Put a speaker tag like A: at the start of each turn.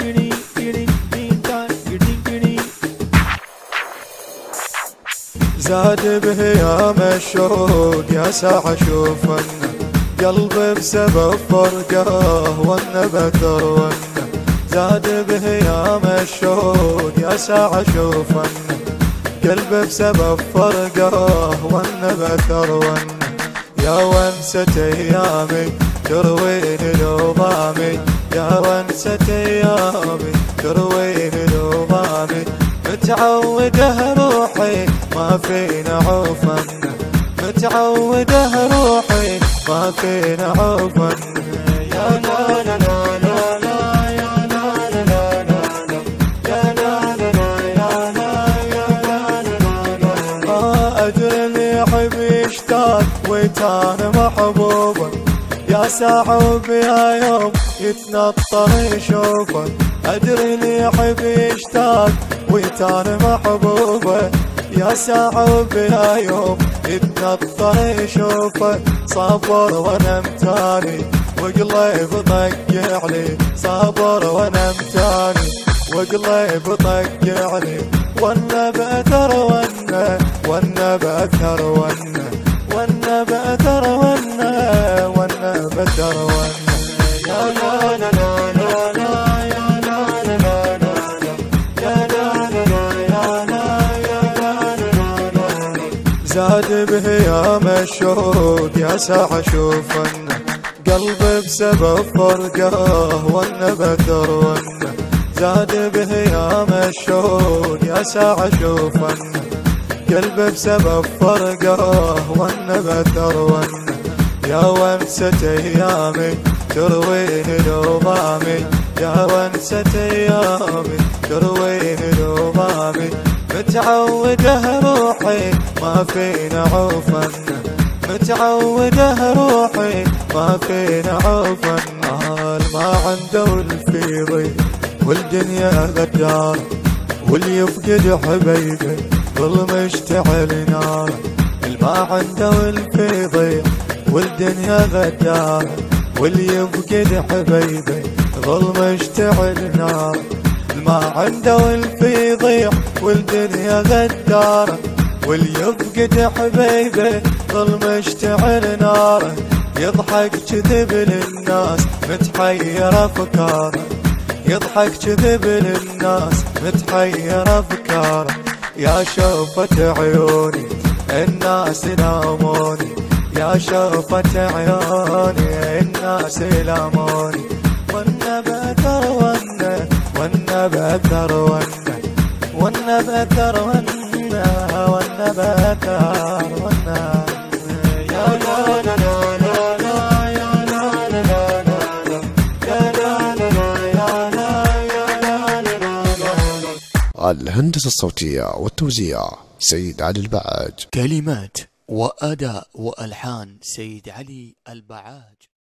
A: زاد بهيام الشوق يا ساعة شوفنا قلبي بسبب فرقه والنبت رونا. زاد بهيام الشوق يا ساعة شوفنا قلبي بسبب فرقه والنبت رونا. يا ونسة ايامي ترويني لومامي، يا ونسة ايامي ترويني لومامي. متعوده روحي ما فينا عوفا، متعوده روحي ما فينا عوفا. يا لا لا لا لا لا يا لا لا لا لا يا لا لا لا يا لا لا لا. ما أدري اللي يحب يشتاق ويتان محبوبا، يا ساعة وبيا يوم يتنطر يشوفه. أدري اللي يحب يشتاق ويتان محبوبه، يا ساعة وبيا يوم يتنطر يشوفه. صبر وانا متاني وقلبي طق علي، صبر وانا متاني وقلبي طق علي. وانا بأثر وانا بأثر وانا بأثر وانا بأثر يا لا لا لا لا لا يا لا لا لا لا يا لا لا لا يا لا لا لا. زاد بهيام الشوق يا ساعة شوفنا قلبي بسبب فرقه والنبت رونا. زاد بهيام الشوق يا ساعة شوفنا قلبي بسبب فرقه والنبت رونا. يا ونسة ايامي ترويني لومامي، يا ونسة ايامي ترويني لومامي. متعوده روحي ما فينا عوفا، متعوده روحي ما فينا عوفا. ما عنده والفيضي والدنيا غدارة، واللي يفقد حبيبه ظل مشتعل نار. الما عنده والفيضي والدنيا غدارة، واللي يفقد حبيبه ظل مشتعل نار. الما عنده والفي ضيع والدنيا غدارة، واللي يفقد حبيبه ظل مشتعل ناره. يضحك كذب للناس متحير افكاره، يضحك كذب للناس متحير افكاره. يا شوفة عيوني الناس لاموني، يا شوفة عيوني الناس لاموني. وانا بأثر وانا بأثر وانا بأثر وانا بأثر يا لا لا لا لا لا يا لا لا لا لا يا لا لا لا يا لا لا لا.
B: الهندسة الصوتية والتوزيع سيد علي البعاج.
C: كلمات وأداء وألحان سيد علي البعاج.